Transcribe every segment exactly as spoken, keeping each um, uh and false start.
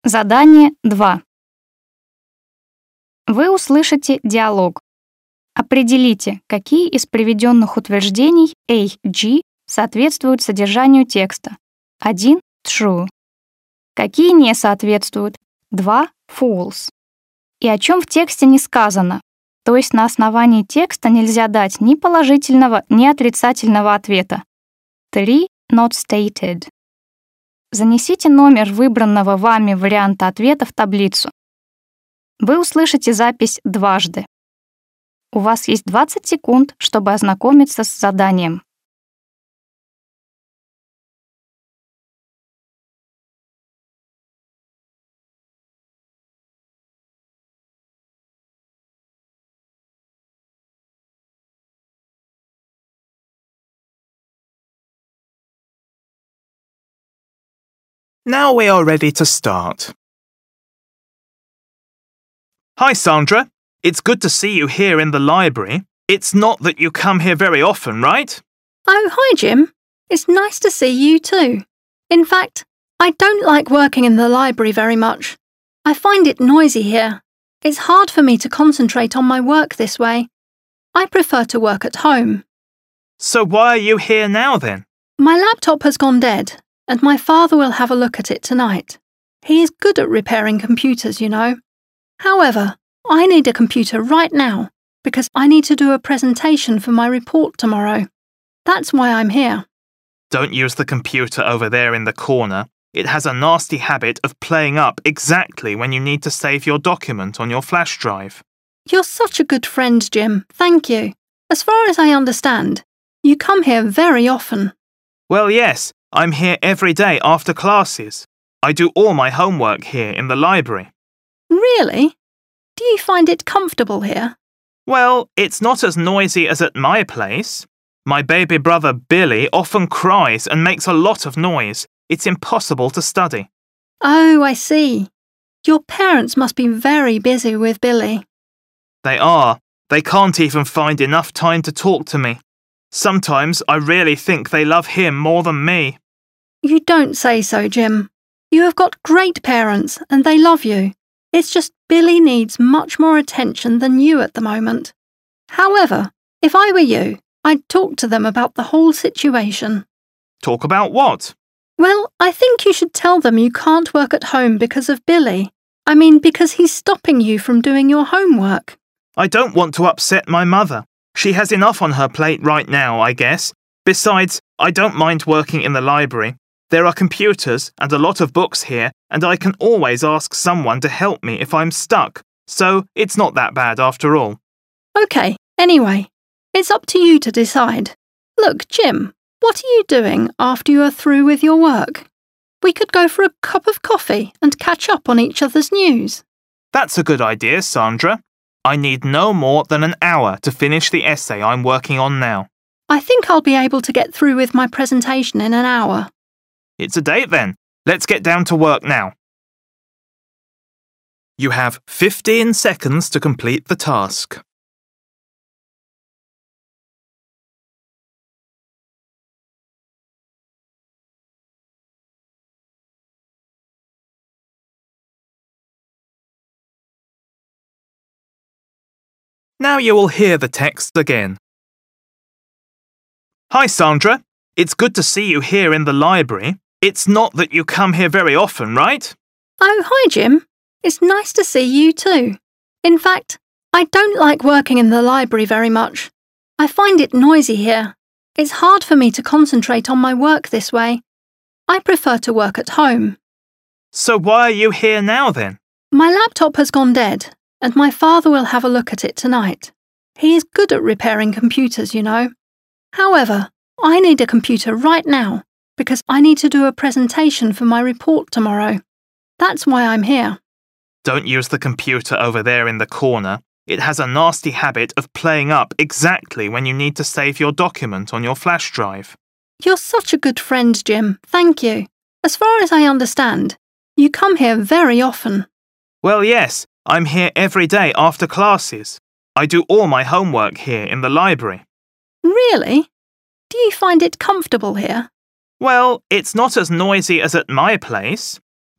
Задание два. Вы услышите диалог. Определите, какие из приведенных утверждений A, G соответствуют содержанию текста. один — true. Какие не соответствуют. два — false. И о чем в тексте не сказано. То есть на основании текста нельзя дать ни положительного, ни отрицательного ответа. три — not stated. Занесите номер выбранного вами варианта ответа в таблицу. Вы услышите запись дважды. У вас есть двадцать секунд, чтобы ознакомиться с заданием. Now we are ready to start. Hi, Sandra. It's good to see you here in the library. It's not that you come here very often, right? Oh, hi, Jim. It's nice to see you too. In fact, I don't like working in the library very much. I find it noisy here. It's hard for me to concentrate on my work this way. I prefer to work at home. So why are you here now then? My laptop has gone dead, and my father will have a look at it tonight. He is good at repairing computers, you know. However, I need a computer right now because I need to do a presentation for my report tomorrow. That's why I'm here. Don't use the computer over there in the corner. It has a nasty habit of playing up exactly when you need to save your document on your flash drive. You're such a good friend, Jim. Thank you. As far as I understand, you come here very often. Well, yes, I'm here every day after classes. I do all my homework here in the library. Really? Do you find it comfortable here? Well, it's not as noisy as at my place. My baby brother Billy often cries and makes a lot of noise. It's impossible to study. Oh, I see. Your parents must be very busy with Billy. They are. They can't even find enough time to talk to me. Sometimes I really think they love him more than me. You don't say so, Jim. You have got great parents and they love you. It's just Billy needs much more attention than you at the moment. However, if I were you, I'd talk to them about the whole situation. Talk about what? Well, I think you should tell them you can't work at home because of Billy. I mean, because he's stopping you from doing your homework. I don't want to upset my mother. She has enough on her plate right now, I guess. Besides, I don't mind working in the library. There are computers and a lot of books here, and I can always ask someone to help me if I'm stuck, so it's not that bad after all. OK, anyway, it's up to you to decide. Look, Jim, what are you doing after you are through with your work? We could go for a cup of coffee and catch up on each other's news. That's a good idea, Sandra. I need no more than an hour to finish the essay I'm working on now. I think I'll be able to get through with my presentation in an hour. It's a date then. Let's get down to work now. You have fifteen seconds to complete the task. Now you will hear the text again. Hi, Sandra. It's good to see you here in the library. It's not that you come here very often, right? Oh, hi, Jim. It's nice to see you too. In fact, I don't like working in the library very much. I find it noisy here. It's hard for me to concentrate on my work this way. I prefer to work at home. So why are you here now then? My laptop has gone dead, and my father will have a look at it tonight. He is good at repairing computers, you know. However, I need a computer right now because I need to do a presentation for my report tomorrow. That's why I'm here. Don't use the computer over there in the corner. It has a nasty habit of playing up exactly when you need to save your document on your flash drive. You're such a good friend, Jim. Thank you. As far as I understand, you come here very often. Well, yes, I'm here every day after classes. I do all my homework here in the library. Really? Do you find it comfortable here? Well, it's not as noisy as at my place.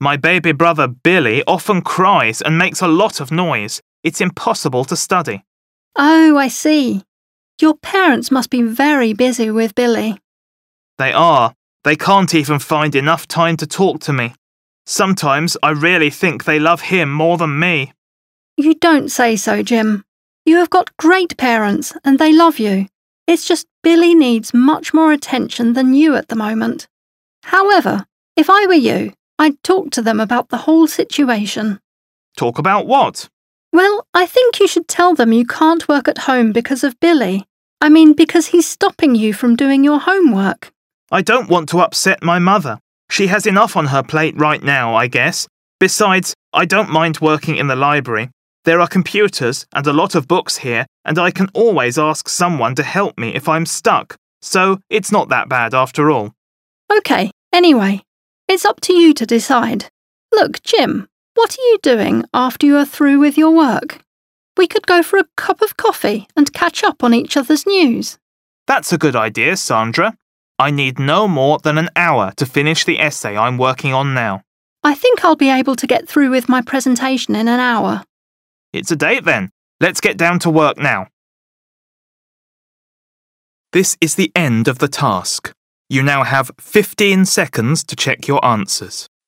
My baby brother Billy often cries and makes a lot of noise. It's impossible to study. Oh, I see. Your parents must be very busy with Billy. They are. They can't even find enough time to talk to me. Sometimes I really think they love him more than me. You don't say so, Jim. You have got great parents and they love you. It's just Billy needs much more attention than you at the moment. However, if I were you, I'd talk to them about the whole situation. Talk about what? Well, I think you should tell them you can't work at home because of Billy. I mean, because he's stopping you from doing your homework. I don't want to upset my mother. She has enough on her plate right now, I guess. Besides, I don't mind working in the library. There are computers and a lot of books here, and I can always ask someone to help me if I'm stuck. So it's not that bad after all. Okay, anyway, it's up to you to decide. Look, Jim, what are you doing after you are through with your work? We could go for a cup of coffee and catch up on each other's news. That's a good idea, Sandra. I need no more than an hour to finish the essay I'm working on now. I think I'll be able to get through with my presentation in an hour. It's a date then. Let's get down to work now. This is the end of the task. You now have fifteen seconds to check your answers.